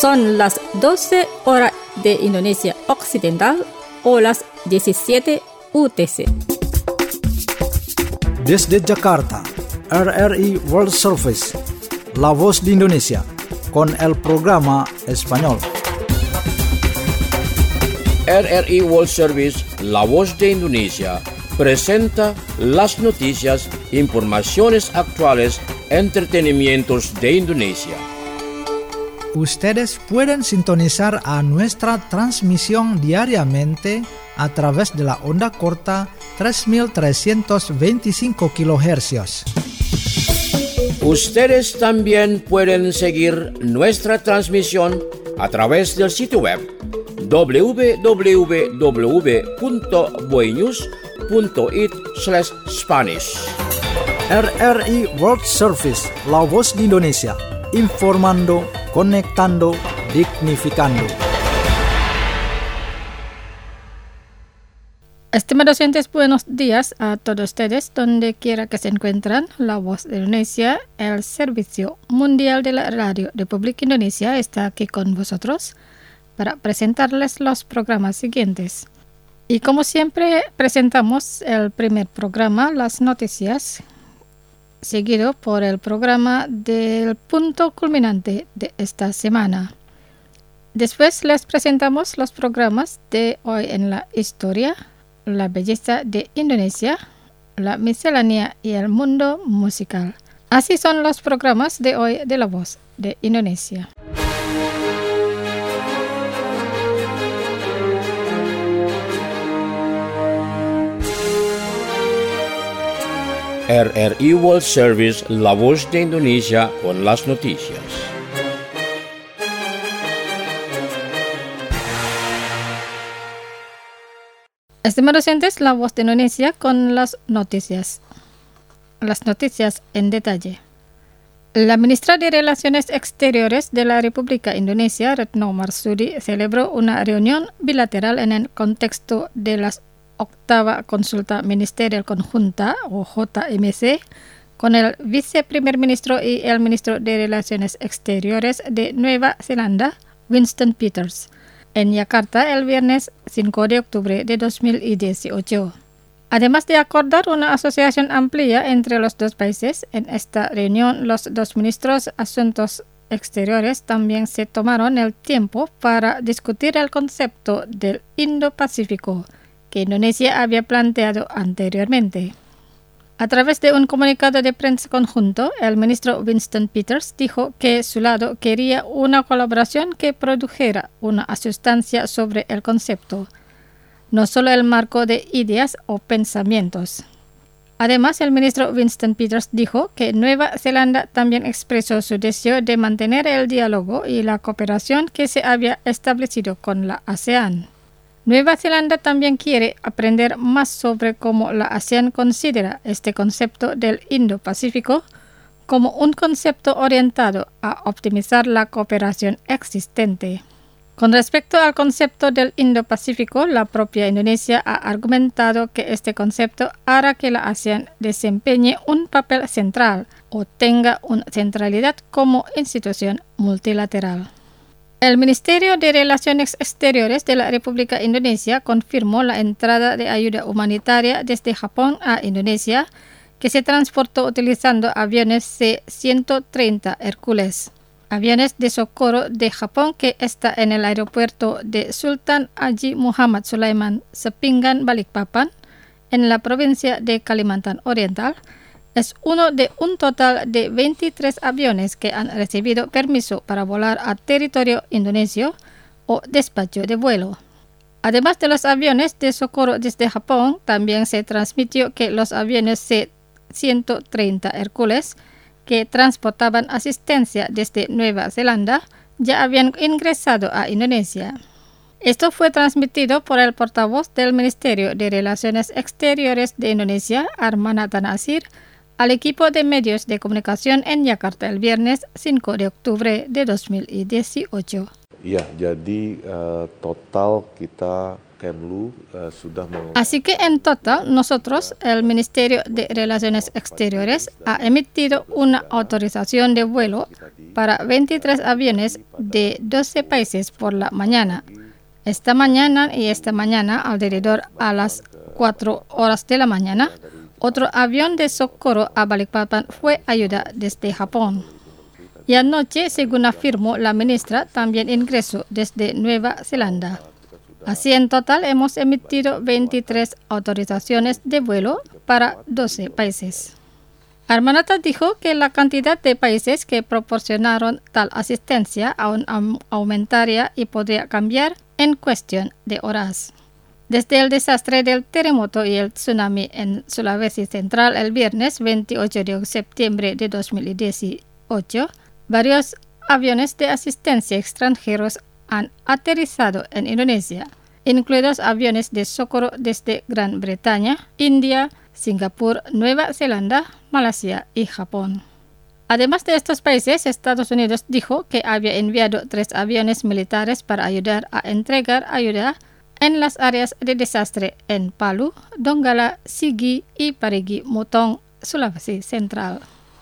Son las 12 horas de Indonesia Occidental o las 17 UTC. Desde Jakarta, RRI World Service, La Voz de Indonesia, con el programa español. RRI World Service, La Voz de Indonesia, presenta las noticias, informaciones actuales, entretenimientos de Indonesia. Ustedes pueden sintonizar a nuestra transmisión diariamente a través de la onda corta 3325 kHz. Ustedes también pueden seguir nuestra transmisión a través del sitio web www.boinews.it/Spanish. RRI World Service, La Voz de Indonesia, informando, conectando, dignificando. Estimados oyentes, buenos días a todos ustedes, donde quiera que se encuentran. La Voz de Indonesia, el Servicio Mundial de la Radio República Indonesia, está aquí con vosotros para presentarles los programas siguientes. Y como siempre, presentamos el primer programa, las noticias, seguido por el programa del punto culminante de esta semana. Después les presentamos los programas de hoy en la historia, la belleza de Indonesia, la miscelánea y el mundo musical. Así son los programas de hoy de La Voz de Indonesia. RRI World Service, La Voz de Indonesia, con las noticias. Estimados oyentes, La Voz de Indonesia con las noticias. Las noticias en detalle. La ministra de Relaciones Exteriores de la República Indonesia, Retno Marsudi, celebró una reunión bilateral en el contexto de la octava consulta ministerial conjunta o JMC con el viceprimer ministro y el ministro de Relaciones Exteriores de Nueva Zelanda, Winston Peters, en Yakarta el viernes 5 de octubre de 2018. Además de acordar una asociación amplia entre los dos países, en esta reunión los dos ministros de Asuntos Exteriores también se tomaron el tiempo para discutir el concepto del Indo-Pacífico que Indonesia había planteado anteriormente. A través de un comunicado de prensa conjunto, el ministro Winston Peters dijo que su lado quería una colaboración que produjera una sustancia sobre el concepto, no solo el marco de ideas o pensamientos. Además, el ministro Winston Peters dijo que Nueva Zelanda también expresó su deseo de mantener el diálogo y la cooperación que se había establecido con la ASEAN. Nueva Zelanda también quiere aprender más sobre cómo la ASEAN considera este concepto del Indo-Pacífico como un concepto orientado a optimizar la cooperación existente. Con respecto al concepto del Indo-Pacífico, la propia Indonesia ha argumentado que este concepto hará que la ASEAN desempeñe un papel central o tenga una centralidad como institución multilateral. El Ministerio de Relaciones Exteriores de la República Indonesia confirmó la entrada de ayuda humanitaria desde Japón a Indonesia, que se transportó utilizando aviones C-130 Hércules, aviones de socorro de Japón que está en el aeropuerto de Sultan Haji Muhammad Sulaiman Sepinggan, Balikpapan, en la provincia de Kalimantan Oriental. Es uno de un total de 23 aviones que han recibido permiso para volar a territorio indonesio o despacho de vuelo. Además de los aviones de socorro desde Japón, también se transmitió que los aviones C-130 Hércules, que transportaban asistencia desde Nueva Zelanda, ya habían ingresado a Indonesia. Esto fue transmitido por el portavoz del Ministerio de Relaciones Exteriores de Indonesia, Arman Nasir, al equipo de medios de comunicación en Yakarta el viernes 5 de octubre de 2018. Iya, jadi total kita Kemlu sudah Así que en total, nosotros, el Ministerio de Relaciones Exteriores, ha emitido una autorización de vuelo para 23 aviones de 12 países por la mañana. Esta mañana alrededor a las 4 horas de la mañana, otro avión de socorro a Balikpapan fue ayuda desde Japón. Y anoche, según afirmó la ministra, también ingresó desde Nueva Zelanda. Así, en total, hemos emitido 23 autorizaciones de vuelo para 12 países. Armanata dijo que la cantidad de países que proporcionaron tal asistencia aún aumentaría y podría cambiar en cuestión de horas. Desde el desastre del terremoto y el tsunami en Sulawesi Central el viernes 28 de septiembre de 2018, varios aviones de asistencia extranjeros han aterrizado en Indonesia, incluidos aviones de socorro desde Gran Bretaña, India, Singapur, Nueva Zelanda, Malasia y Japón. Además de estos países, Estados Unidos dijo que había enviado 3 aviones militares para ayudar a entregar ayuda en las áreas de desastre en Palu, Donggala, Sigi y Parigi Mutong, Sulawesi Central.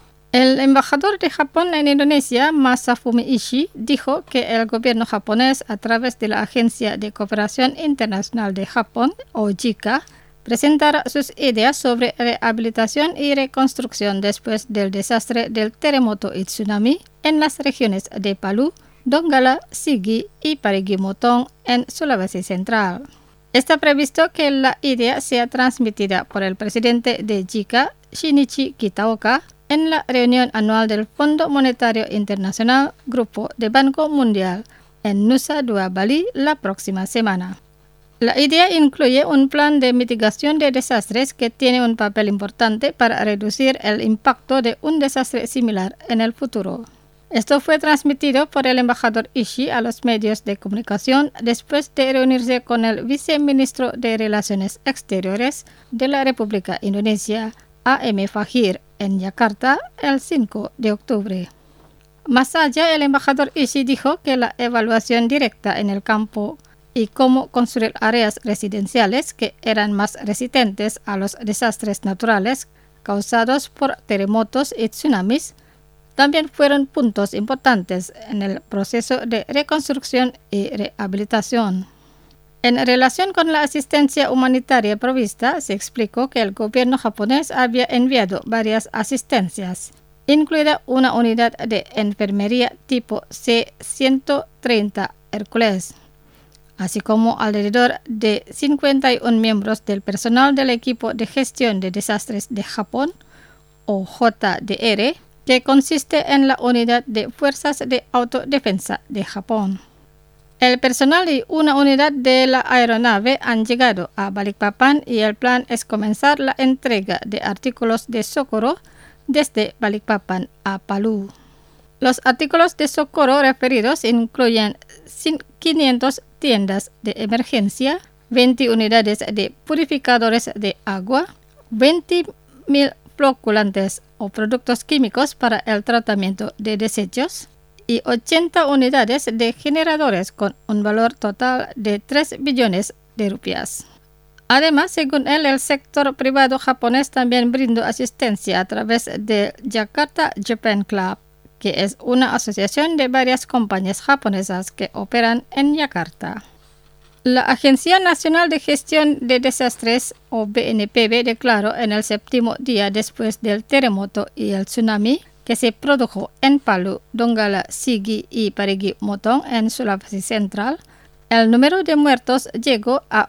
El embajador de Japón en Indonesia, Masafumi Ishii, dijo que el gobierno japonés, a través de la Agencia de Cooperación Internacional de Japón, o JICA, presentará sus ideas sobre rehabilitación y reconstrucción después del desastre del terremoto y tsunami en las regiones de Palu, Donggala, Sigi y Parigi Mutong en Sulawesi Central. Está previsto que la idea sea transmitida por el presidente de JICA, Shinichi Kitaoka, en la reunión anual del Fondo Monetario Internacional, Grupo de Banco Mundial, en Nusa Dua, Bali, la próxima semana. La idea incluye un plan de mitigación de desastres que tiene un papel importante para reducir el impacto de un desastre similar en el futuro. Esto fue transmitido por el embajador Ishii a los medios de comunicación después de reunirse con el viceministro de Relaciones Exteriores de la República Indonesia, A.M. Fahir, en Yakarta el 5 de octubre. Más allá, el embajador Ishii dijo que la evaluación directa en el campo y cómo construir áreas residenciales que eran más resistentes a los desastres naturales causados por terremotos y tsunamis también fueron puntos importantes en el proceso de reconstrucción y rehabilitación. En relación con la asistencia humanitaria provista, se explicó que el gobierno japonés había enviado varias asistencias, incluida una unidad de enfermería tipo C-130 Hércules, así como alrededor de 51 miembros del personal del equipo de gestión de desastres de Japón, o JDR, que consiste en la unidad de fuerzas de autodefensa de Japón. El personal y una unidad de la aeronave han llegado a Balikpapan y el plan es comenzar la entrega de artículos de socorro desde Balikpapan a Palu. Los artículos de socorro referidos incluyen 500 tiendas de emergencia, 20 unidades de purificadores de agua, 20.000 floculantes o productos químicos para el tratamiento de desechos, y 80 unidades de generadores con un valor total de 3 billones de rupias. Además, según él, el sector privado japonés también brindó asistencia a través de Jakarta Japan Club, que es una asociación de varias compañías japonesas que operan en Yakarta. La Agencia Nacional de Gestión de Desastres, o BNPB, declaró en el 7º día después del terremoto y el tsunami que se produjo en Palu, Donggala, Sigi y Parigi Mutong en Sulawesi Central, el número de muertos llegó a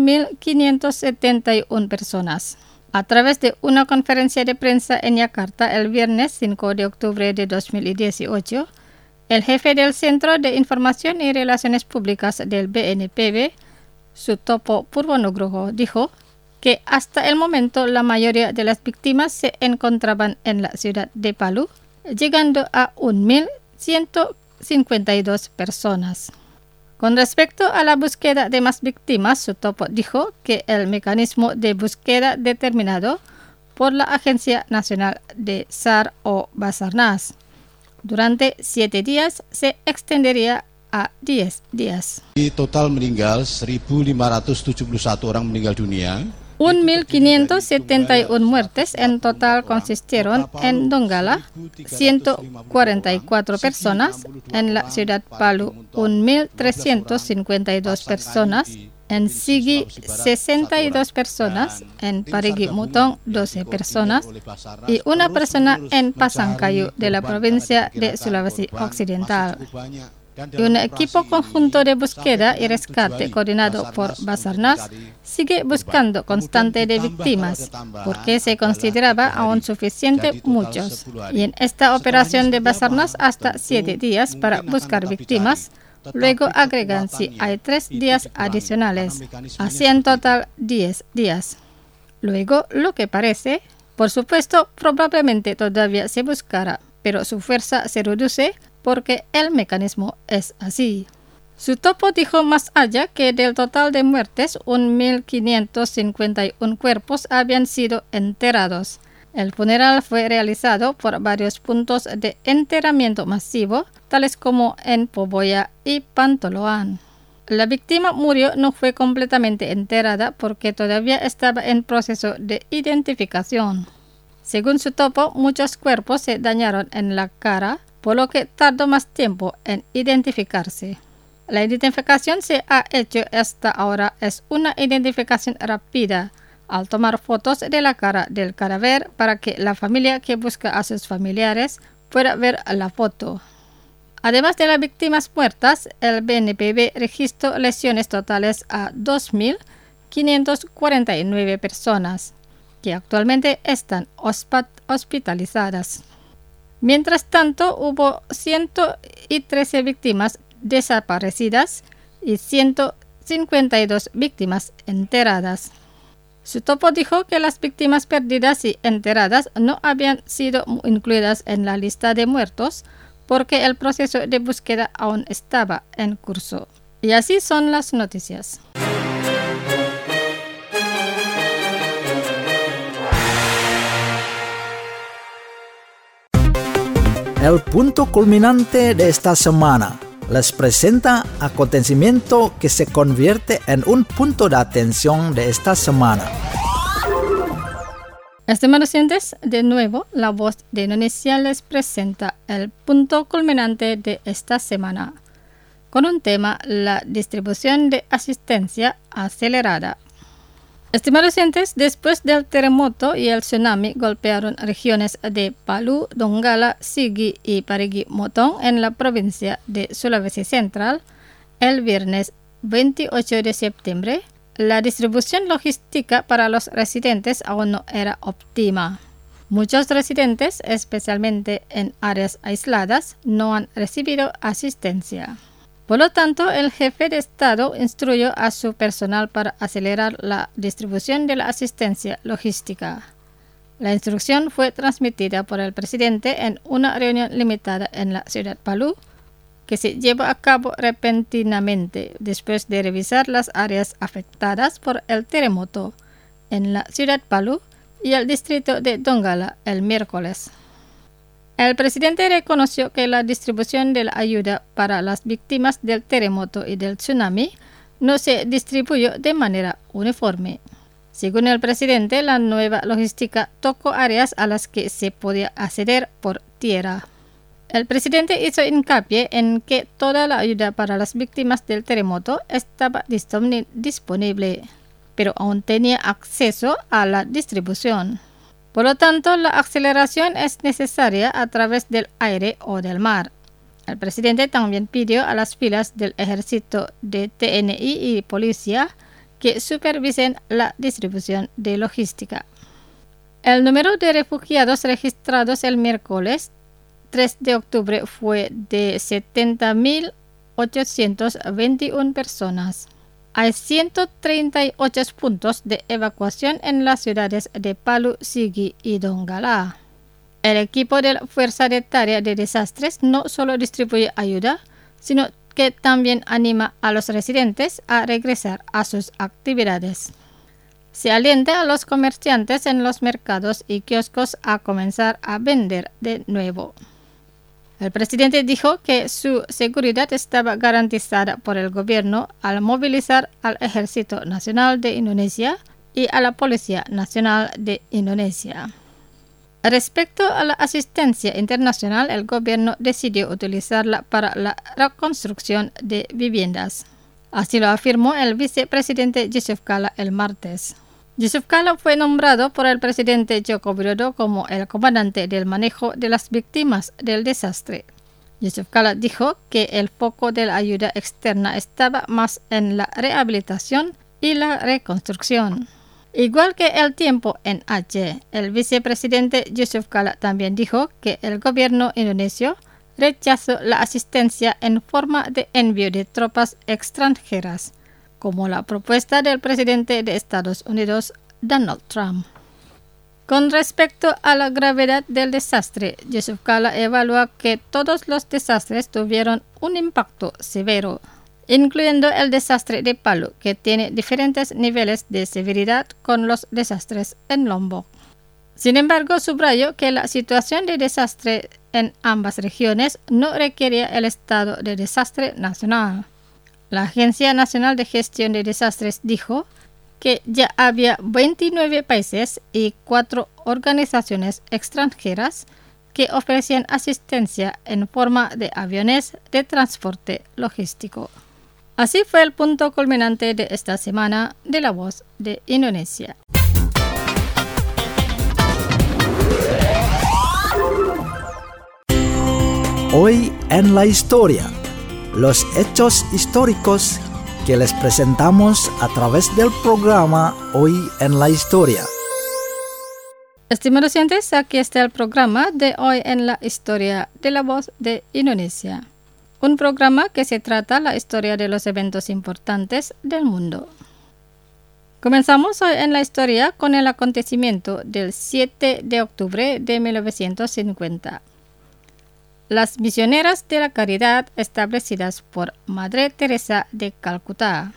1.571 personas. A través de una conferencia de prensa en Yakarta el viernes 5 de octubre de 2018, el jefe del Centro de Información y Relaciones Públicas del BNPB, Sutopo Purwonugroho, dijo que hasta el momento la mayoría de las víctimas se encontraban en la ciudad de Palu, llegando a 1.152 personas. Con respecto a la búsqueda de más víctimas, Sutopo dijo que el mecanismo de búsqueda determinado por la Agencia Nacional de SAR o Basarnas durante 7 días se extendería a 10 días. Total meninggal 1.571 orang meninggal dunia. 1.571 muertes en total consistieron en Donggala, 144 personas, en la ciudad Palu 1.352 personas, en Sigi 62 personas, en Parigi Mutong 12 personas y una persona en Pasangkayu de la provincia de Sulawesi Occidental. Y un equipo conjunto de búsqueda y rescate coordinado por Basarnas sigue buscando constante de víctimas, porque se consideraba aún suficiente muchos. Y en esta operación de Basarnas hasta 7 días para buscar víctimas, luego agregan si hay 3 días adicionales, así en total 10 días. Luego, lo que parece, por supuesto, probablemente todavía se buscará, pero su fuerza se reduce porque el mecanismo es así. Sutopo dijo más allá que del total de muertes, 1.551 cuerpos habían sido enterrados. El funeral fue realizado por varios puntos de enterramiento masivo, tales como en Poboya y Pantoloan. La víctima murió no fue completamente enterrada porque todavía estaba en proceso de identificación. Según Sutopo, muchos cuerpos se dañaron en la cara, por lo que tardó más tiempo en identificarse. La identificación se ha hecho hasta ahora es una identificación rápida, al tomar fotos de la cara del cadáver para que la familia que busca a sus familiares pueda ver la foto. Además de las víctimas muertas, el BNPB registró lesiones totales a 2.549 personas, que actualmente están hospitalizadas. Mientras tanto, hubo 113 víctimas desaparecidas y 152 víctimas enterradas. Sutopo dijo que las víctimas perdidas y enterradas no habían sido incluidas en la lista de muertos porque el proceso de búsqueda aún estaba en curso. Y así son las noticias. El punto culminante de esta semana les presenta acontecimiento que se convierte en un punto de atención de esta semana. Estimados oyentes, de nuevo, la Voz de Indonesia les presenta el punto culminante de esta semana, con un tema, la distribución de asistencia acelerada. Estimados oyentes, después del terremoto y el tsunami golpearon regiones de Palu, Donggala, Sigi y Parigi Mutong en la provincia de Sulawesi Central, el viernes 28 de septiembre, la distribución logística para los residentes aún no era óptima. Muchos residentes, especialmente en áreas aisladas, no han recibido asistencia. Por lo tanto, el jefe de Estado instruyó a su personal para acelerar la distribución de la asistencia logística. La instrucción fue transmitida por el presidente en una reunión limitada en la ciudad Palu, que se llevó a cabo repentinamente después de revisar las áreas afectadas por el terremoto en la ciudad Palu y el distrito de Donggala el miércoles. El presidente reconoció que la distribución de la ayuda para las víctimas del terremoto y del tsunami no se distribuyó de manera uniforme. Según el presidente, la nueva logística tocó áreas a las que se podía acceder por tierra. El presidente hizo hincapié en que toda la ayuda para las víctimas del terremoto estaba disponible, pero aún tenía acceso a la distribución. Por lo tanto, la aceleración es necesaria a través del aire o del mar. El presidente también pidió a las filas del ejército, de TNI y policía que supervisen la distribución de logística. El número de refugiados registrados el miércoles 3 de octubre fue de 70.821 personas. Hay 138 puntos de evacuación en las ciudades de Palu, Sigi y Donggala. El equipo de la Fuerza de Tarea de Desastres no solo distribuye ayuda, sino que también anima a los residentes a regresar a sus actividades. Se alienta a los comerciantes en los mercados y kioscos a comenzar a vender de nuevo. El presidente dijo que su seguridad estaba garantizada por el gobierno al movilizar al Ejército Nacional de Indonesia y a la Policía Nacional de Indonesia. Respecto a la asistencia internacional, el gobierno decidió utilizarla para la reconstrucción de viviendas. Así lo afirmó el vicepresidente Yusuf Kala el martes. Yusuf Kala fue nombrado por el presidente Joko Widodo como el comandante del manejo de las víctimas del desastre. Yusuf Kala dijo que el foco de la ayuda externa estaba más en la rehabilitación y la reconstrucción. Igual que el tiempo en Aceh, el vicepresidente Yusuf Kala también dijo que el gobierno indonesio rechazó la asistencia en forma de envío de tropas extranjeras, como la propuesta del presidente de Estados Unidos, Donald Trump. Con respecto a la gravedad del desastre, Yusuf Kala evalúa que todos los desastres tuvieron un impacto severo, incluyendo el desastre de Palu, que tiene diferentes niveles de severidad con los desastres en Lombok. Sin embargo, subrayó que la situación de desastre en ambas regiones no requería el estado de desastre nacional. La Agencia Nacional de Gestión de Desastres dijo que ya había 29 países y 4 organizaciones extranjeras que ofrecían asistencia en forma de aviones de transporte logístico. Así fue el punto culminante de esta semana de La Voz de Indonesia. Hoy en la historia, los hechos históricos que les presentamos a través del programa Hoy en la Historia. Estimados oyentes, aquí está el programa de Hoy en la Historia de La Voz de Indonesia. Un programa que se trata la historia de los eventos importantes del mundo. Comenzamos hoy en la historia con el acontecimiento del 7 de octubre de 1950. Las misioneras de la caridad establecidas por Madre Teresa de Calcuta.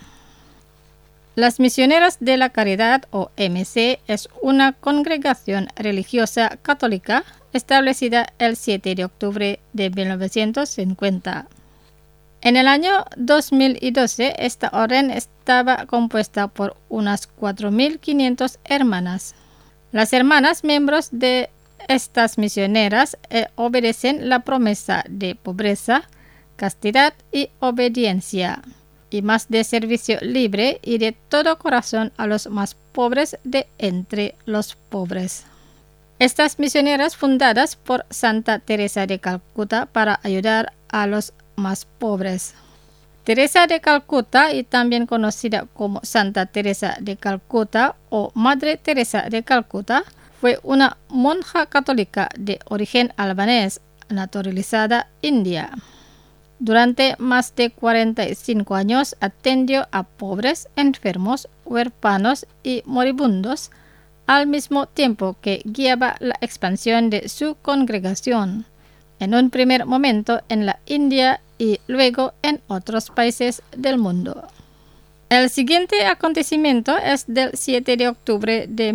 Las misioneras de la caridad o MC es una congregación religiosa católica establecida el 7 de octubre de 1950. En el año 2012, esta orden estaba compuesta por unas 4.500 hermanas. Las hermanas miembros de estas misioneras obedecen la promesa de pobreza, castidad y obediencia, y más de servicio libre y de todo corazón a los más pobres de entre los pobres. Estas misioneras fundadas por Santa Teresa de Calcuta para ayudar a los más pobres. Teresa de Calcuta, y también conocida como Santa Teresa de Calcuta o Madre Teresa de Calcuta, fue una monja católica de origen albanés, naturalizada india. Durante más de 45 años atendió a pobres, enfermos, huérfanos y moribundos, al mismo tiempo que guiaba la expansión de su congregación, en un primer momento en la India y luego en otros países del mundo. El siguiente acontecimiento es del 7 de octubre de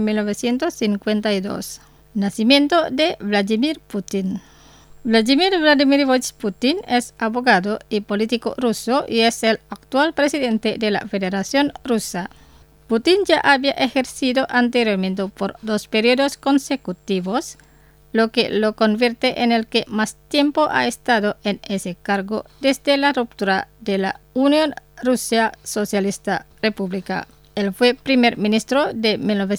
1952, nacimiento de Vladimir Putin. Vladimir Vladimirovich Putin es abogado y político ruso y es el actual presidente de la Federación Rusa. Putin ya había ejercido anteriormente por 2 periodos consecutivos, lo que lo convierte en el que más tiempo ha estado en ese cargo desde la ruptura de la Unión Rusia Socialista República. Él fue primer ministro de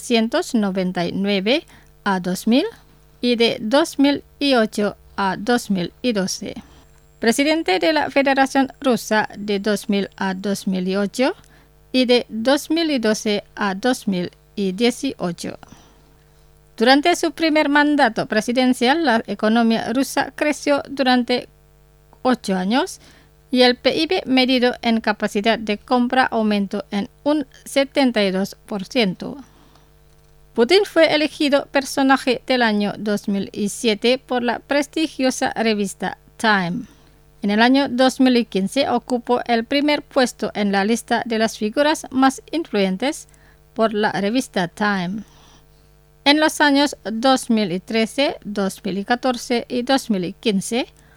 1999 a 2000 y de 2008 a 2012. Presidente de la Federación Rusa de 2000 a 2008 y de 2012 a 2018. Durante su primer mandato presidencial, la economía rusa creció durante 8 años y el PIB medido en capacidad de compra aumentó en un 72%. Putin fue elegido personaje del año 2007 por la prestigiosa revista Time. En el año 2015 ocupó el primer puesto en la lista de las figuras más influyentes por la revista Time. En los años 2013, 2014 y 2015,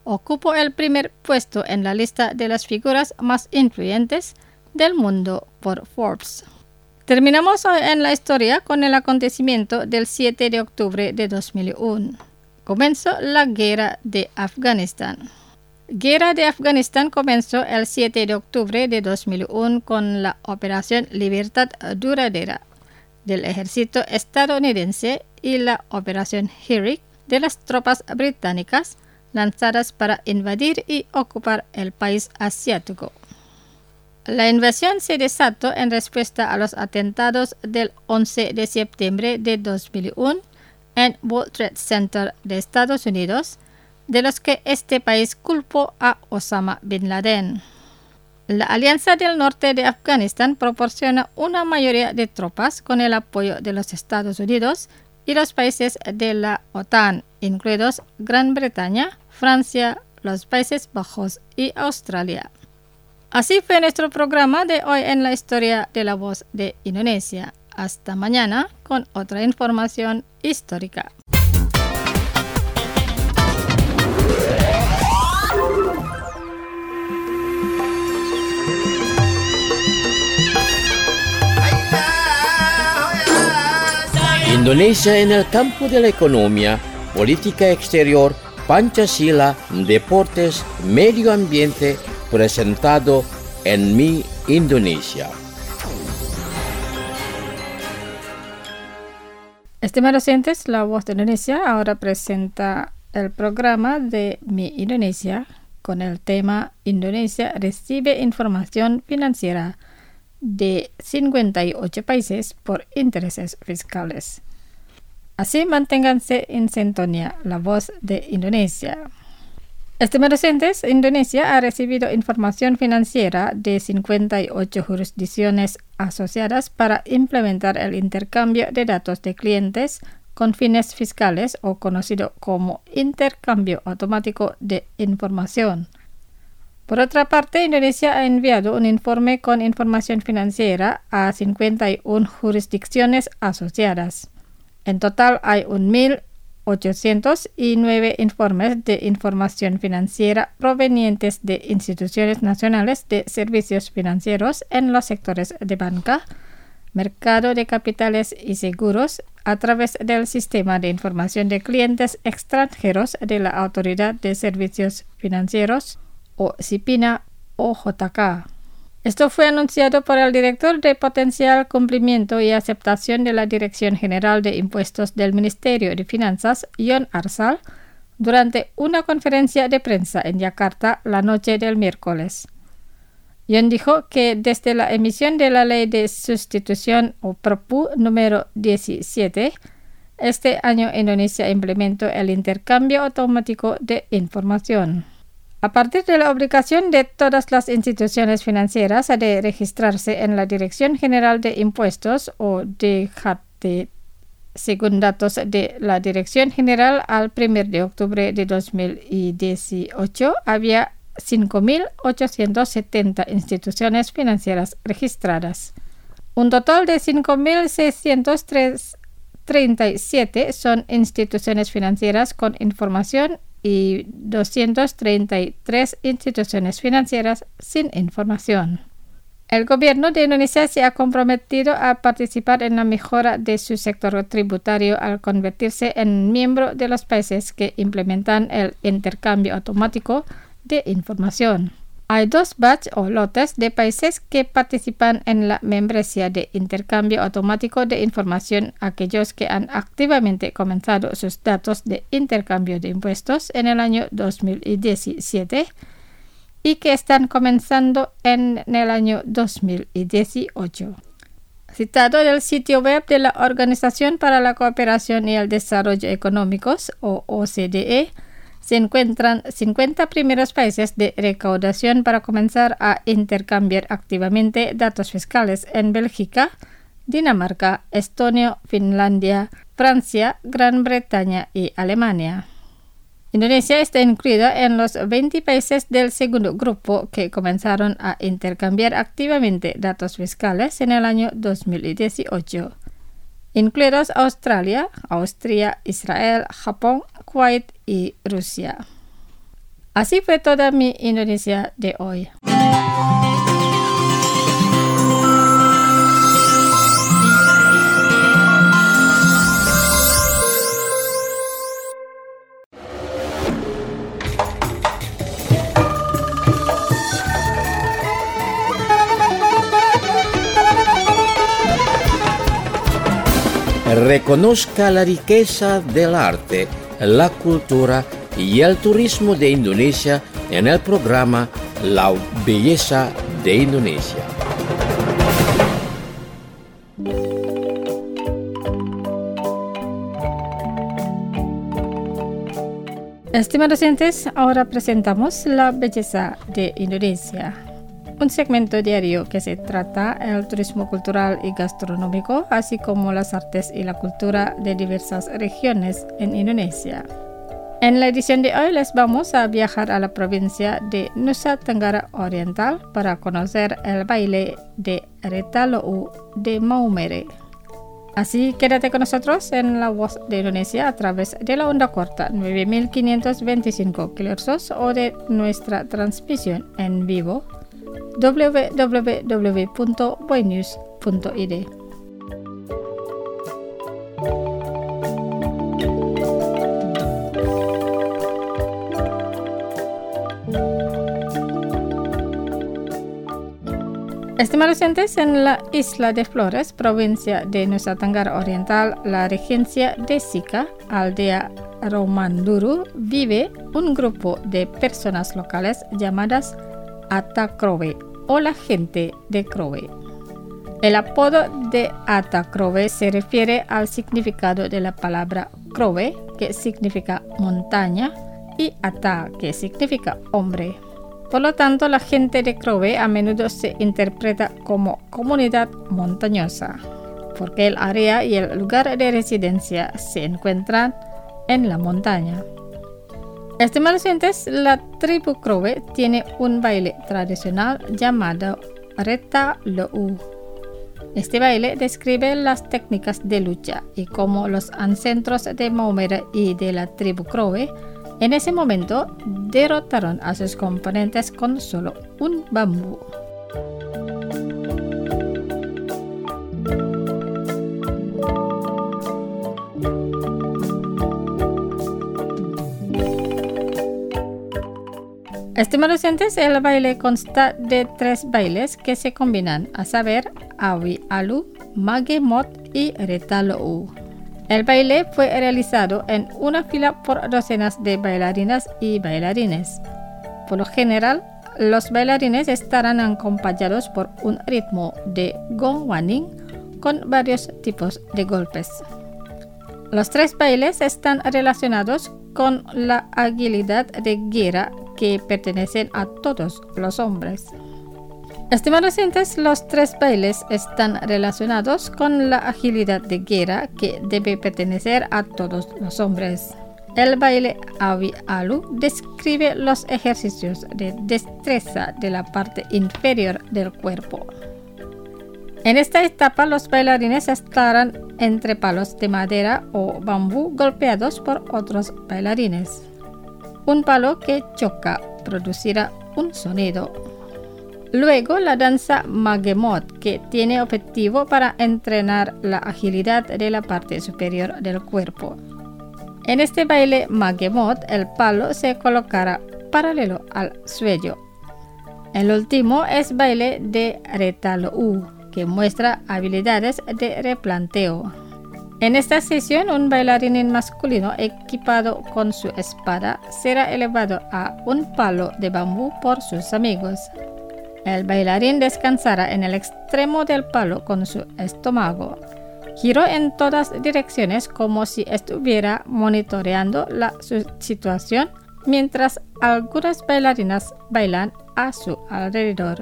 ocupó el primer puesto en la lista de las figuras más influyentes del mundo por Forbes. Terminamos hoy en la historia con el acontecimiento del 7 de octubre de 2001. Comenzó la Guerra de Afganistán. Guerra de Afganistán comenzó el 7 de octubre de 2001 con la Operación Libertad Duradera del ejército estadounidense y la Operación Herrick de las tropas británicas lanzadas para invadir y ocupar el país asiático. La invasión se desató en respuesta a los atentados del 11 de septiembre de 2001 en World Trade Center de Estados Unidos, de los que este país culpó a Osama Bin Laden. La Alianza del Norte de Afganistán proporciona una mayoría de tropas con el apoyo de los Estados Unidos y los países de la OTAN, incluidos Gran Bretaña, Francia, los Países Bajos y Australia. Así fue nuestro programa de hoy en la historia de La Voz de Indonesia. Hasta mañana con otra información histórica. Indonesia en el campo de la economía, política exterior, Pancasila, deportes, medio ambiente, presentado en Mi Indonesia. Estimados oyentes, La Voz de Indonesia ahora presenta el programa de Mi Indonesia con el tema Indonesia recibe información financiera de 58 países por intereses fiscales. Así manténganse en sintonía, La Voz de Indonesia. Estimados oyentes, Indonesia ha recibido información financiera de 58 jurisdicciones asociadas para implementar el intercambio de datos de clientes con fines fiscales o conocido como intercambio automático de información. Por otra parte, Indonesia ha enviado un informe con información financiera a 51 jurisdicciones asociadas. En total hay 1.809 informes de información financiera provenientes de instituciones nacionales de servicios financieros en los sectores de banca, mercado de capitales y seguros a través del Sistema de Información de Clientes Extranjeros de la Autoridad de Servicios Financieros o SIPINA OJK. Esto fue anunciado por el director de Potencial Cumplimiento y Aceptación de la Dirección General de Impuestos del Ministerio de Finanzas, Yon Arsal, durante una conferencia de prensa en Yakarta la noche del miércoles. Yon dijo que desde la emisión de la Ley de Sustitución o Perpu número 17, este año Indonesia implementó el intercambio automático de información. A partir de la obligación de todas las instituciones financieras de registrarse en la Dirección General de Impuestos o DGT, según datos de la Dirección General al 1 de octubre de 2018, había 5.870 instituciones financieras registradas. Un total de 5.637 son instituciones financieras con información y 233 instituciones financieras sin información. El gobierno de Indonesia se ha comprometido a participar en la mejora de su sector tributario al convertirse en miembro de los países que implementan el intercambio automático de información. Hay 2 batch o lotes de países que participan en la membresía de intercambio automático de información, aquellos que han activamente comenzado sus datos de intercambio de impuestos en el año 2017 y que están comenzando en el año 2018. Citado del sitio web de la Organización para la Cooperación y el Desarrollo Económicos, o OCDE, se encuentran 50 primeros países de recaudación para comenzar a intercambiar activamente datos fiscales en Bélgica, Dinamarca, Estonia, Finlandia, Francia, Gran Bretaña y Alemania. Indonesia está incluida en los 20 países del segundo grupo que comenzaron a intercambiar activamente datos fiscales en el año 2018, incluidos Australia, Austria, Israel, Japón, Kuwait y Rusia. Así fue toda mi Indonesia de hoy. Reconozca la riqueza del arte, la cultura y el turismo de Indonesia en el programa La Belleza de Indonesia. Estimados oyentes, ahora presentamos La Belleza de Indonesia, un segmento diario que se trata el turismo cultural y gastronómico, así como las artes y la cultura de diversas regiones en Indonesia. En la edición de hoy les vamos a viajar a la provincia de Nusa Tenggara Oriental para conocer el baile de Reta Lo'u de Maumere. Así quédate con nosotros en La Voz de Indonesia a través de la onda corta 9525 kHz o de nuestra transmisión en vivo www.boynews.id. Estimados oyentes, en la isla de Flores, provincia de Nusa Tenggara Oriental, la regencia de Sika, aldea Romanduru, vive un grupo de personas locales llamadas Atakrowe o la gente de Krowe. El apodo de Atakrowe se refiere al significado de la palabra Krowe, que significa montaña, y Ata, que significa hombre. Por lo tanto, la gente de Krowe a menudo se interpreta como comunidad montañosa, porque el área y el lugar de residencia se encuentran en la montaña. Estimados oyentes, la tribu Krowe tiene un baile tradicional llamado Reta Lo'u. Este baile describe las técnicas de lucha y cómo los ancestros de Maumere y de la tribu Krowe en ese momento derrotaron a sus componentes con solo un bambú. Estimados oyentes, el baile consta de 3 bailes que se combinan, a saber, Awi Alu, Magemot y Reta Lo'u. El baile fue realizado en una fila por docenas de bailarinas y bailarines. Por lo general, los bailarines estarán acompañados por un ritmo de gong waning con varios tipos de golpes. Los 3 bailes están relacionados con la agilidad de guerra que pertenecen a todos los hombres. Estimados oyentes, los 3 bailes están relacionados con la agilidad de guerra que debe pertenecer a todos los hombres. El baile Awi Alu describe los ejercicios de destreza de la parte inferior del cuerpo. En esta etapa, los bailarines estarán entre palos de madera o bambú golpeados por otros bailarines. Un palo que choca producirá un sonido. Luego, la danza Magemot, que tiene objetivo para entrenar la agilidad de la parte superior del cuerpo. En este baile Magemot, el palo se colocará paralelo al suelo. El último es baile de Reta Lo'u, que muestra habilidades de replanteo. En esta sesión, un bailarín masculino equipado con su espada será elevado a un palo de bambú por sus amigos. El bailarín descansará en el extremo del palo con su estómago. Giró en todas direcciones como si estuviera monitoreando la situación, mientras algunas bailarinas bailan a su alrededor.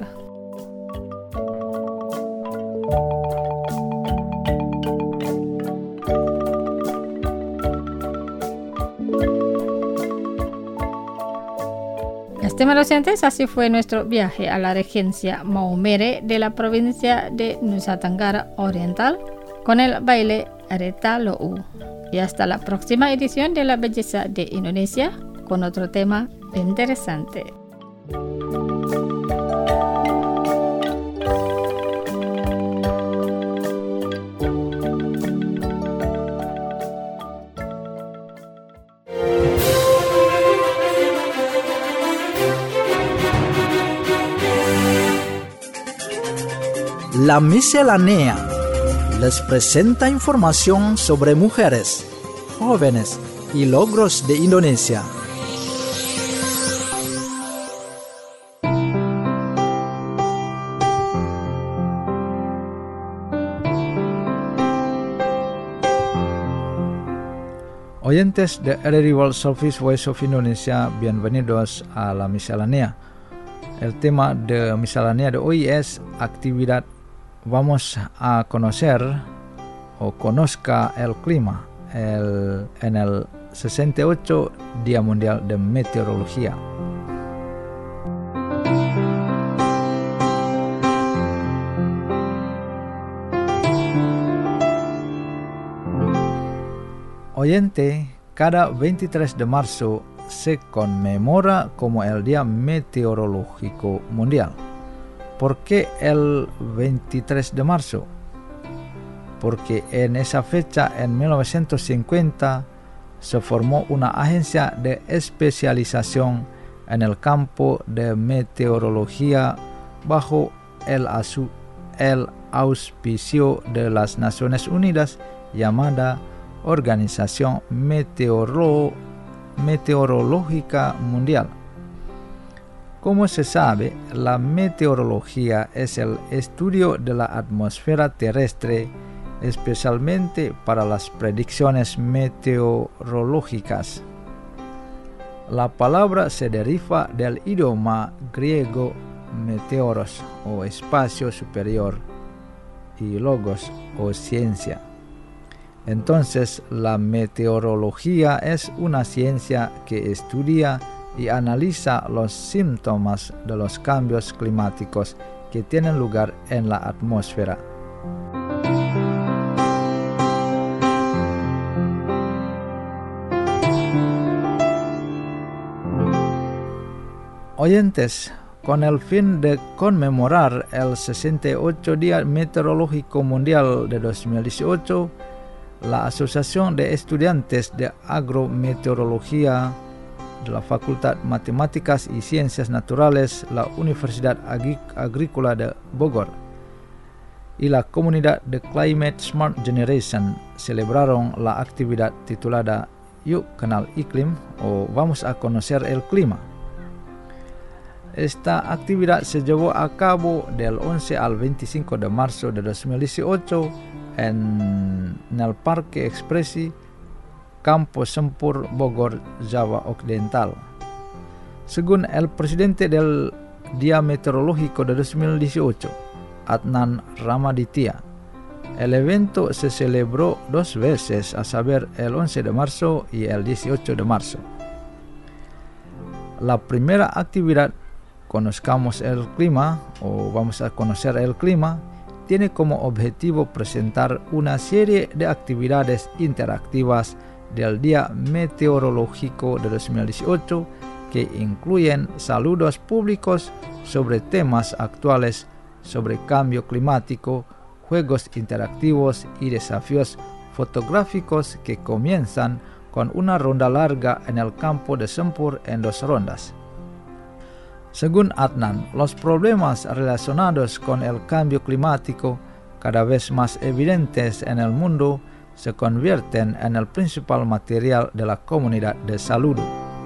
Estimados oyentes, así fue nuestro viaje a la regencia Maumere de la provincia de Nusa Tenggara Oriental con el baile Reta Lo'u. Y hasta la próxima edición de La Belleza de Indonesia con otro tema Interesante. La miscelánea les presenta información sobre mujeres, jóvenes y logros de Indonesia. Oyentes de RRI World Service Voice of Indonesia, bienvenidos a la miscelánea. El tema de miscelánea de hoy es actividad. Vamos a conocer o conozca el clima en el 68 Día Mundial de Meteorología. Oyente, cada 23 de marzo se conmemora como el Día Meteorológico Mundial. ¿Por qué el 23 de marzo? Porque en esa fecha, en 1950, se formó una agencia de especialización en el campo de meteorología bajo el auspicio de las Naciones Unidas, llamada Organización Meteorológica Mundial. Como se sabe, la meteorología es el estudio de la atmósfera terrestre, especialmente para las predicciones meteorológicas. La palabra se deriva del idioma griego meteoros o espacio superior y logos o ciencia. Entonces, la meteorología es una ciencia que estudia y analiza los síntomas de los cambios climáticos que tienen lugar en la atmósfera. Oyentes, con el fin de conmemorar el 68 Día Meteorológico Mundial de 2018, la Asociación de Estudiantes de Agrometeorología de la Facultad Matemáticas y Ciencias Naturales, la Universidad Agrícola de Bogor y la comunidad de Climate Smart Generation celebraron la actividad titulada Yuk Kenal Iklim o Vamos a conocer el clima. Esta actividad se llevó a cabo del 11 al 25 de marzo de 2018 en el Parque Ekspresi Campo Sempur, Bogor, Java Occidental. Según el presidente del Día Meteorológico de 2018, Adnan Ramaditya, el evento se celebró 2 veces, a saber el 11 de marzo y el 18 de marzo. La primera actividad, Conozcamos el clima o Vamos a conocer el clima, tiene como objetivo presentar una serie de actividades interactivas del Día Meteorológico de 2018 que incluyen saludos públicos sobre temas actuales sobre cambio climático, juegos interactivos y desafíos fotográficos que comienzan con una ronda larga en el campo de Sempur en 2 rondas. Según Adnan, los problemas relacionados con el cambio climático, cada vez más evidentes en el mundo, se convierten en el principal material de la comunidad de saludo.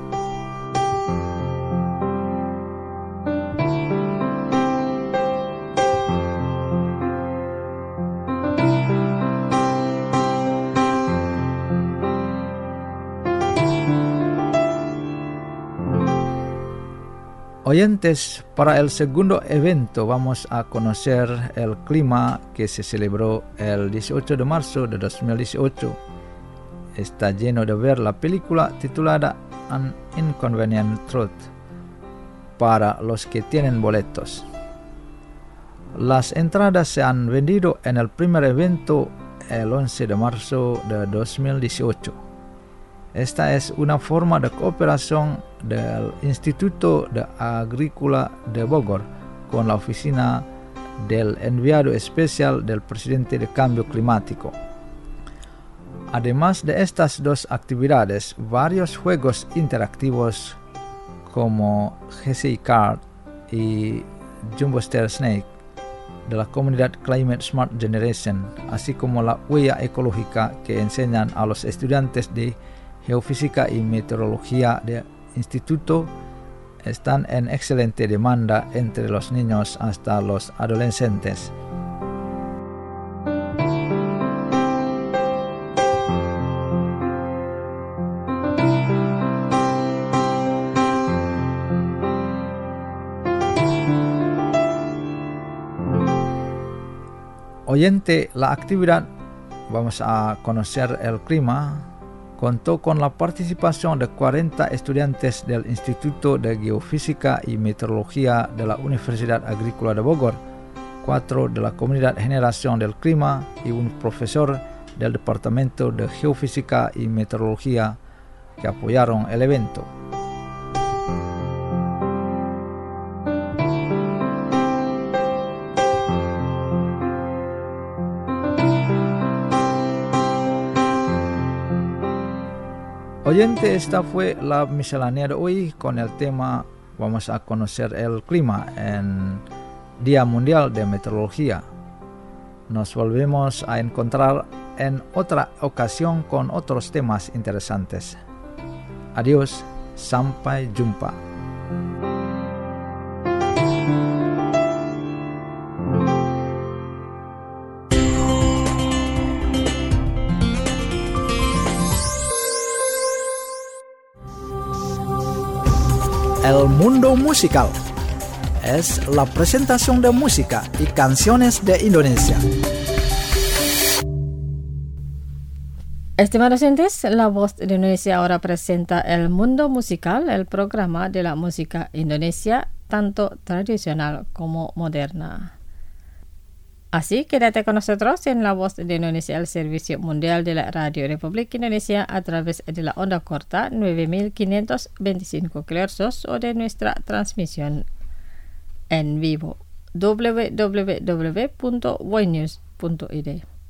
Oyentes, para el segundo evento vamos a conocer el clima que se celebró el 18 de marzo de 2018. Está lleno de ver la película titulada An Inconvenient Truth para los que tienen boletos. Las entradas se han vendido en el primer evento el 11 de marzo de 2018. Esta es una forma de cooperación del Instituto de Agrícola de Bogor con la oficina del enviado especial del presidente de cambio climático. Además de estas dos actividades, varios juegos interactivos como GCI Card y Jumbo Stair Snake de la comunidad Climate Smart Generation, así como la huella ecológica que enseñan a los estudiantes de Geofísica y Meteorología del Instituto, están en excelente demanda entre los niños hasta los adolescentes. Oyente, la actividad Vamos a conocer el clima contó con la participación de 40 estudiantes del Instituto de Geofísica y Meteorología de la Universidad Agrícola de Bogor, 4 de la Comunidad Generación del Clima y un profesor del Departamento de Geofísica y Meteorología que apoyaron el evento. Oyente, esta fue la miscelánea de hoy con el tema vamos a conocer el clima en Día Mundial de Meteorología. Nos volvemos a encontrar en otra ocasión con otros temas interesantes. Adiós, sampai jumpa. El mundo musical es la presentación de música y canciones de Indonesia. Estimados oyentes, La Voz de Indonesia ahora presenta El Mundo Musical, el programa de la música indonesia, tanto tradicional como moderna. Así, quédate con nosotros en La Voz de Indonesia, el servicio mundial de la Radio Republik Indonesia a través de la onda corta 9525 kHz o de nuestra transmisión en vivo www.voinews.id.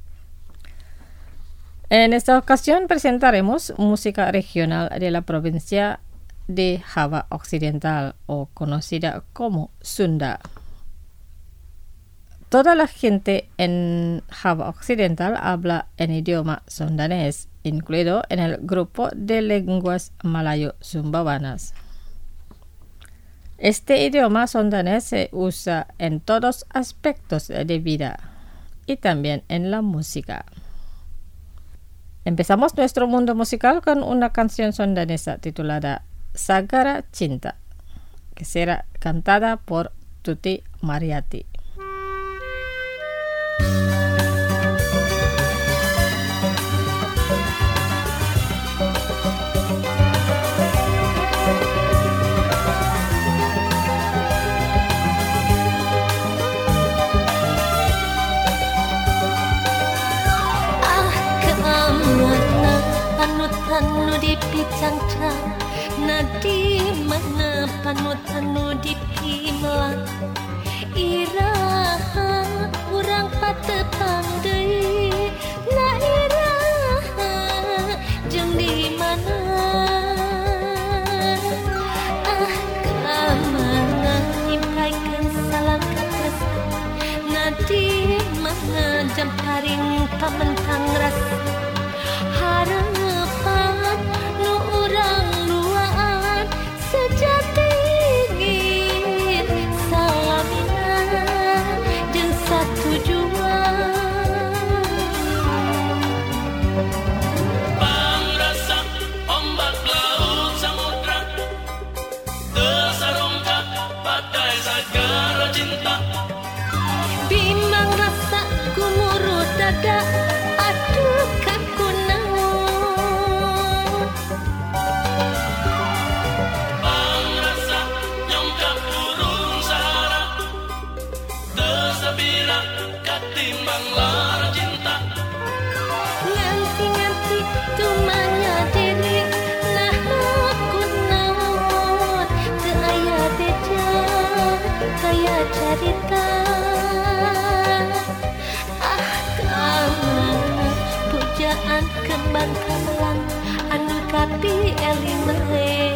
En esta ocasión presentaremos música regional de la provincia de Java Occidental o conocida como Sunda. Toda la gente en Java Occidental habla en idioma sundanés, incluido en el grupo de lenguas malayo-sumbawanas. Este idioma sundanés se usa en todos aspectos de vida y también en la música. Empezamos nuestro mundo musical con una canción sundanesa titulada Sagara Cinta, que será cantada por Tuti Mariati. Panutanmu dipicang-cang, nadi mana panutanmu dipimelang. Iraha urang patepang deui, na iraha jeung di mana. Kamana nyimpaikeun salam ka tresna, nadi mana jam paring pamentang rasa. Harapan nu urang duaan sejati ingin salamina jeung satujuan. Pangrasa ombak laut samudra tersarongkak badai sagara cinta. Bimbang rasa gumuruh dada, aduh katimbang lara cinta. Nganti-nganti tumanya diri kembang kamelan anu kapi elimeh.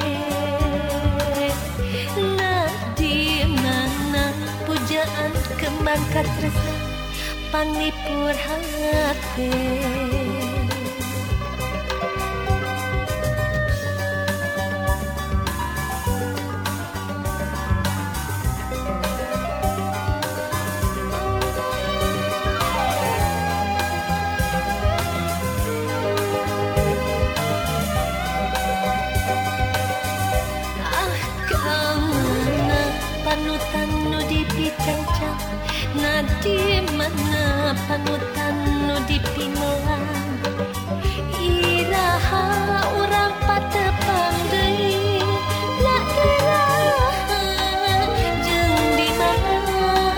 Nah di mana pujaan kembang katresna panglipur hati. Panutan nu dipicang-cang, nah di mana panutan nu dipinolang. Iraha urang patepang deui, la iraha jeung di mana.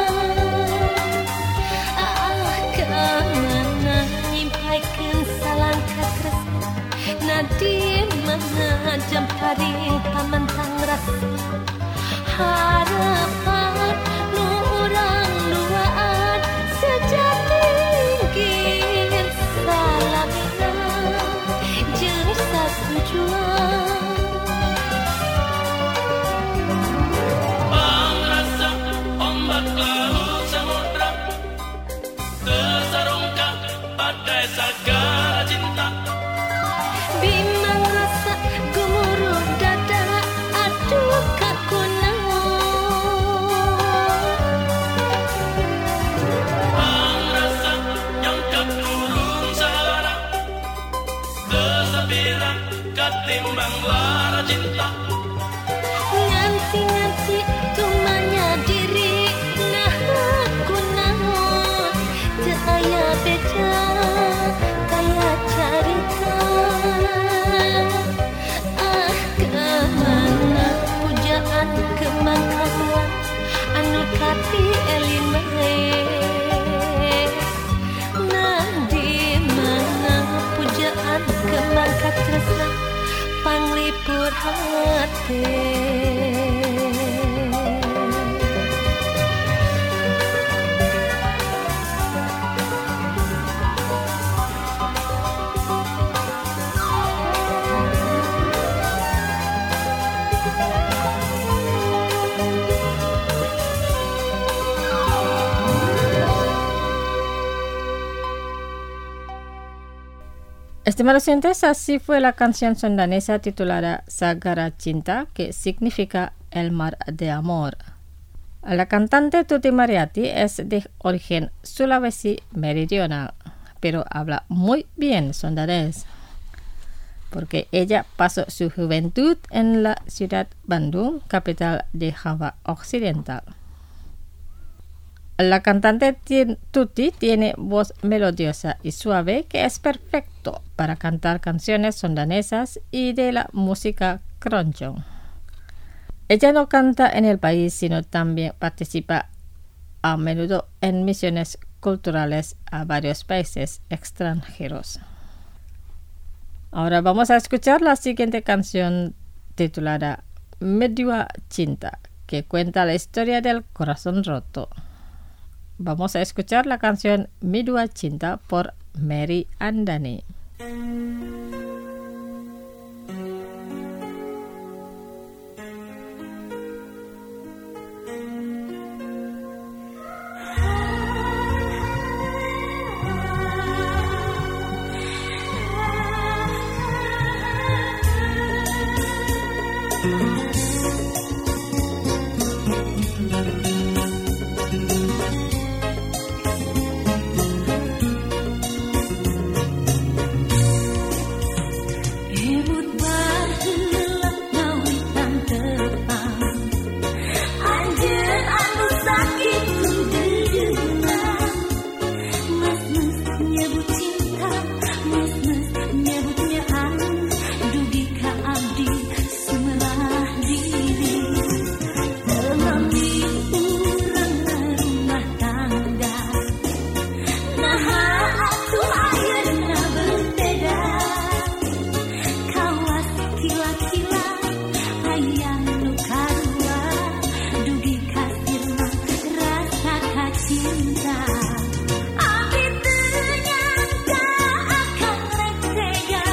Kamana nyimpaikeun salangkat tresna, nah di mana jamparing pamantang rasa. Harapan nu urang duaan sejatingin salamina jeung satujuan. Pangrasa ombak laut samudra tersarungkan badai sagara cinta. Bimbang rasa gemuruh dada aduh kakunaon. Pangrasa yang katurun sahara kesabiran katimbang lara cinta. Nganti-nganti tumanya diri nah kunaon teu aya beja kaya carita. Kemana pujaan kembang kaluan anu kapi elimeh. Nah di mana pujaan kembang katresna panglipur hati. Estimados oyentes, así fue la canción sondanesa titulada Sagara Cinta, que significa el mar de amor. La cantante Tuti Mariotti es de origen Sulawesi meridional, pero habla muy bien sondanés, porque ella pasó su juventud en la ciudad Bandung, capital de Java Occidental. La cantante Tuti tiene voz melodiosa y suave que es perfecto para cantar canciones sondanesas y de la música keroncong. Ella no canta en el país, sino también participa a menudo en misiones culturales a varios países extranjeros. Ahora vamos a escuchar la siguiente canción titulada Medua Cinta, que cuenta la historia del corazón roto. Vamos a escuchar la canción Medua Cinta por Mary Andani. Cinta, abdi teu nyangka akan rek tega.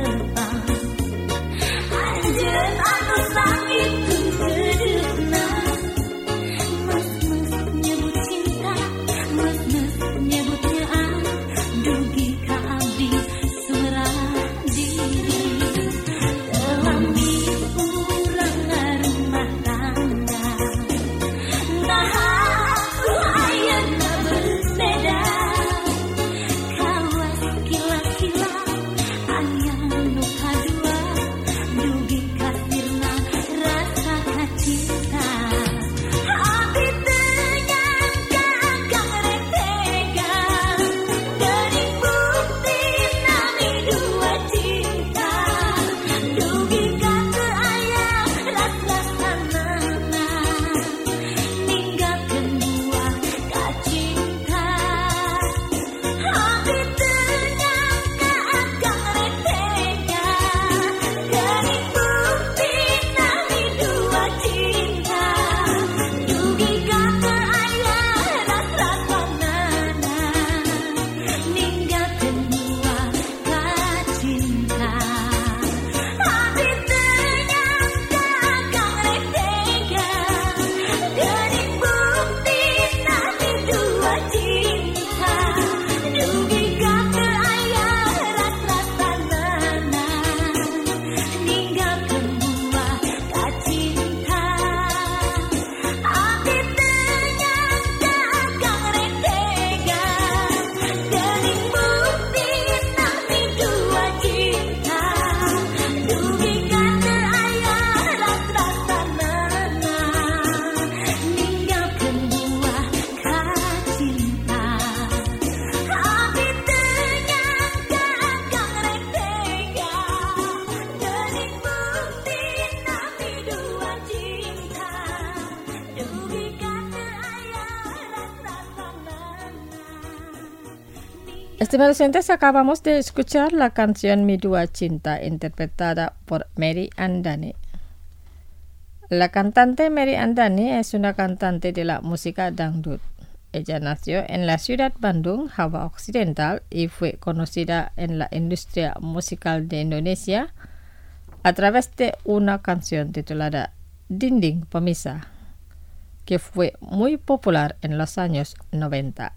Estimados oyentes, acabamos de escuchar la canción Mi Dua Cinta, interpretada por Mary Andani. La cantante Mary Andani es una cantante de la música dangdut. Ella nació en la ciudad Bandung, Java Occidental, y fue conocida en la industria musical de Indonesia a través de una canción titulada Dinding Pemisah, que fue muy popular en los años 90.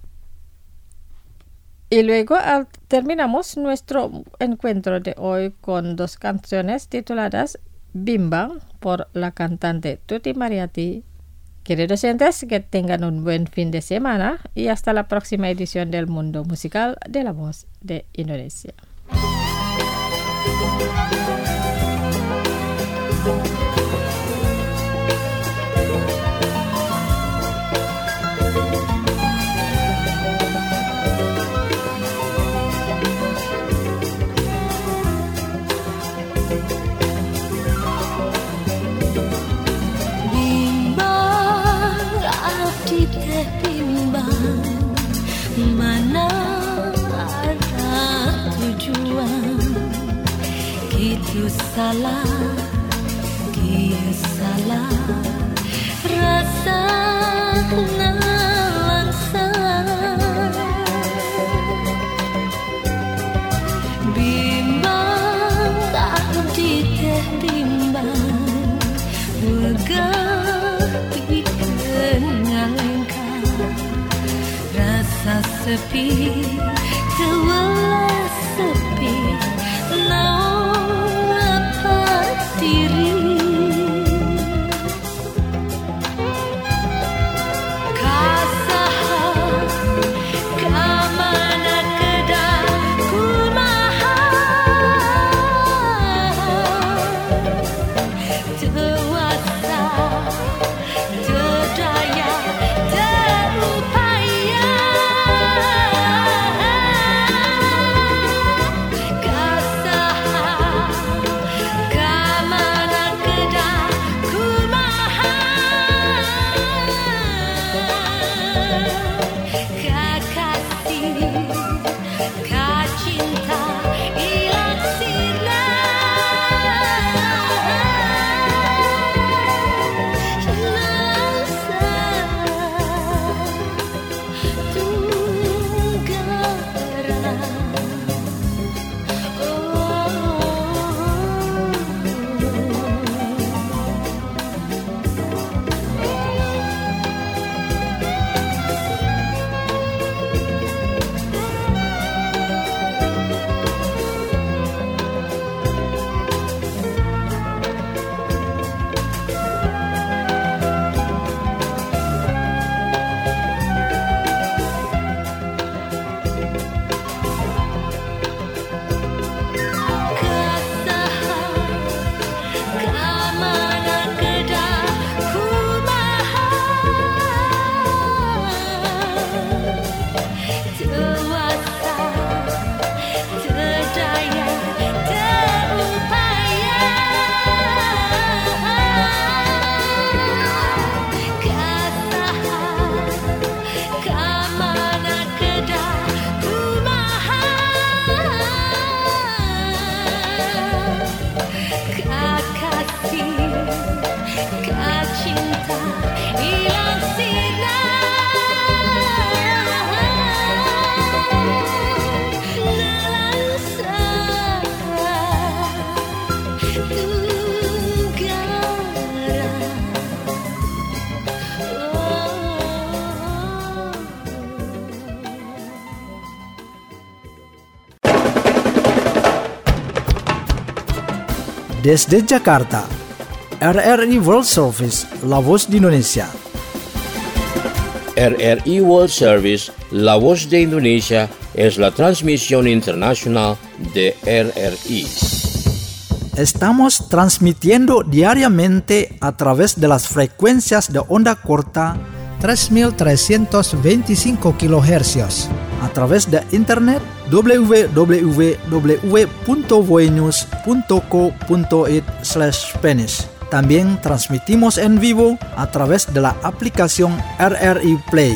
Y luego terminamos nuestro encuentro de hoy con dos canciones tituladas Bimbang por la cantante Tuti Mariyati. Queridos oyentes, que tengan un buen fin de semana y hasta la próxima edición del Mundo Musical de la Voz de Indonesia. Mana arah tujuan, gitu salah, rasa nalangsa. Bimbang tak diteh bimbang, megah pikeun ngalengka. Rasa sepi, tewelas sepi, naon apa diri. hilang sinar gelasa Desde Jakarta, RRI World Service, La Voz de Indonesia. RRI World Service, La Voz de Indonesia, es la transmisión internacional de RRI. Estamos transmitiendo diariamente a través de las frecuencias de onda corta 3.325 kHz, a través de internet www.voenews.co.id/Spanish. También transmitimos en vivo a través de la aplicación RRI Play.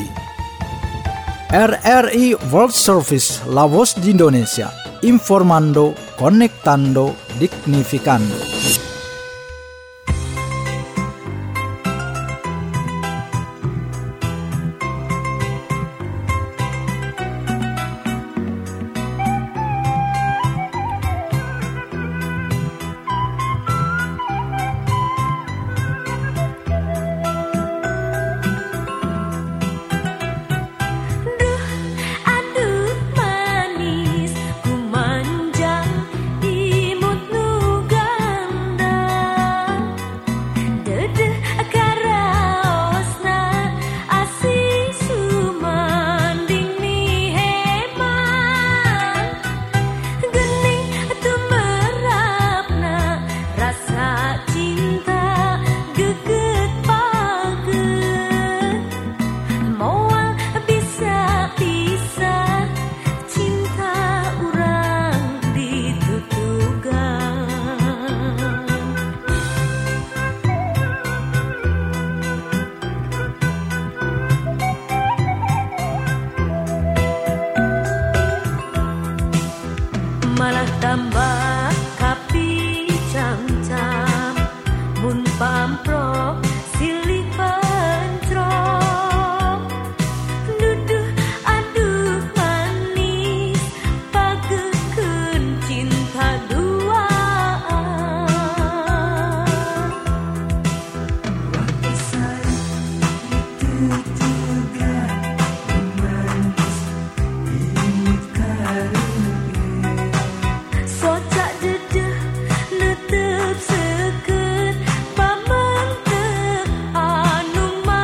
RRI World Service, La Voz de Indonesia, informando, conectando, dignificando. malah tambah kapi cam-cam mun pamprok silih pencrok duduh aduh manis pagekeun cinta duaan waktu sayang itu juga romantis imut karunia socak dedeh netep seukeut pamenteuk anu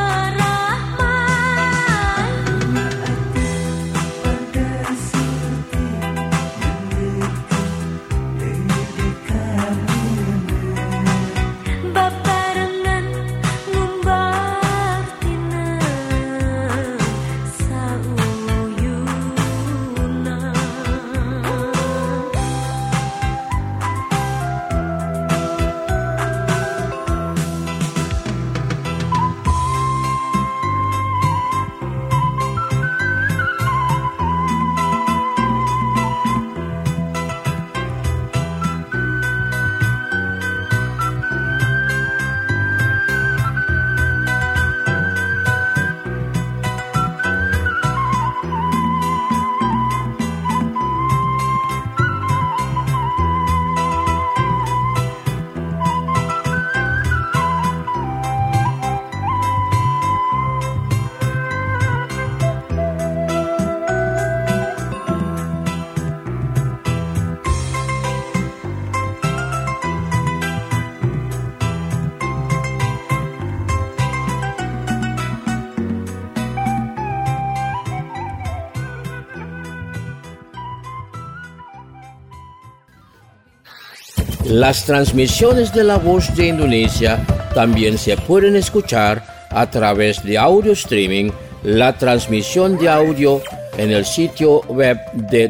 marahman pada surti babarengan ngumbar tina sauyuna. Las transmisiones de La Voz de Indonesia también se pueden escuchar a través de audio streaming, la transmisión de audio en el sitio web de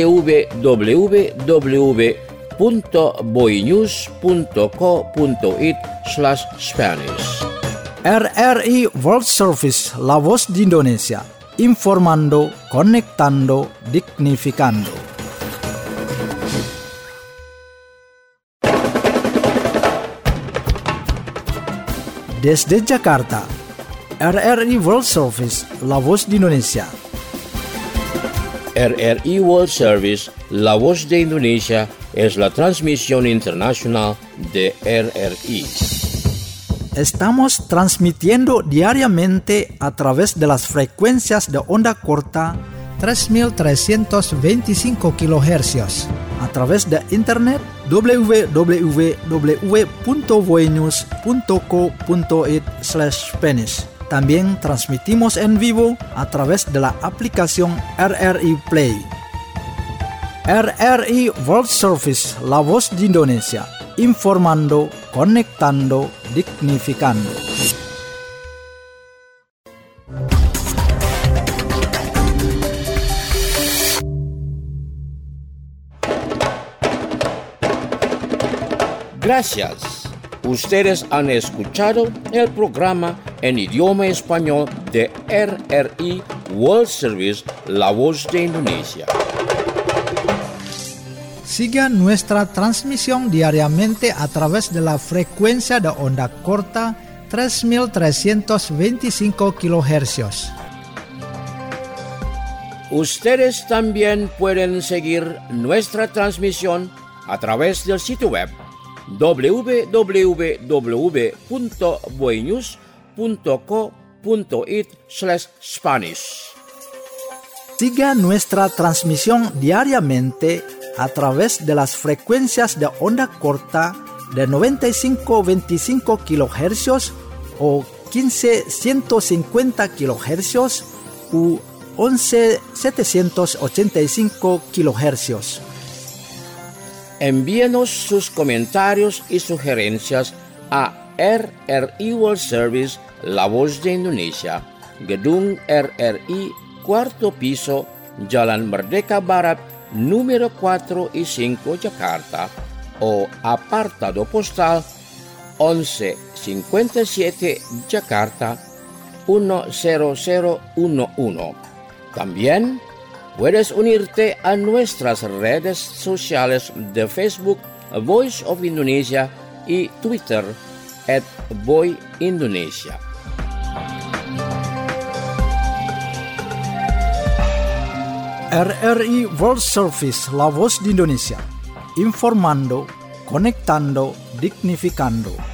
www.voenews.co.id/Spanish. RRI World Service, La Voz de Indonesia, informando, conectando, dignificando. Desde Jakarta, RRI World Service, La Voz de Indonesia. RRI World Service, La Voz de Indonesia, es la transmisión internacional de RRI. Estamos transmitiendo diariamente a través de las frecuencias de onda corta 3.325 kHz. a través de internet www.voinews.co.it/Spanish. También transmitimos en vivo a través de la aplicación RRI Play. RRI World Service, La Voz de Indonesia, informando, conectando, dignificando. Gracias. Ustedes han escuchado el programa en idioma español de RRI World Service, La Voz de Indonesia. Siga nuestra transmisión diariamente a través de la frecuencia de onda corta 3.325 kHz. Ustedes también pueden seguir nuestra transmisión a través del sitio web www.voinews.co.it/Spanish. Siga nuestra transmisión diariamente a través de las frecuencias de onda corta de 95-25 kHz o 15-150 kHz u 11-785 kHz. Envíenos sus comentarios y sugerencias a RRI World Service, La Voz de Indonesia, Gedung RRI, cuarto piso, Jalan Merdeka Barat, número 4 y 5, Jakarta, o apartado postal 1157, Jakarta 10011. También puedes unirte a nuestras redes sociales de Facebook, Voice of Indonesia, y Twitter, @VoiIndonesia. RRI World Service, La Voz de Indonesia, informando, conectando, dignificando.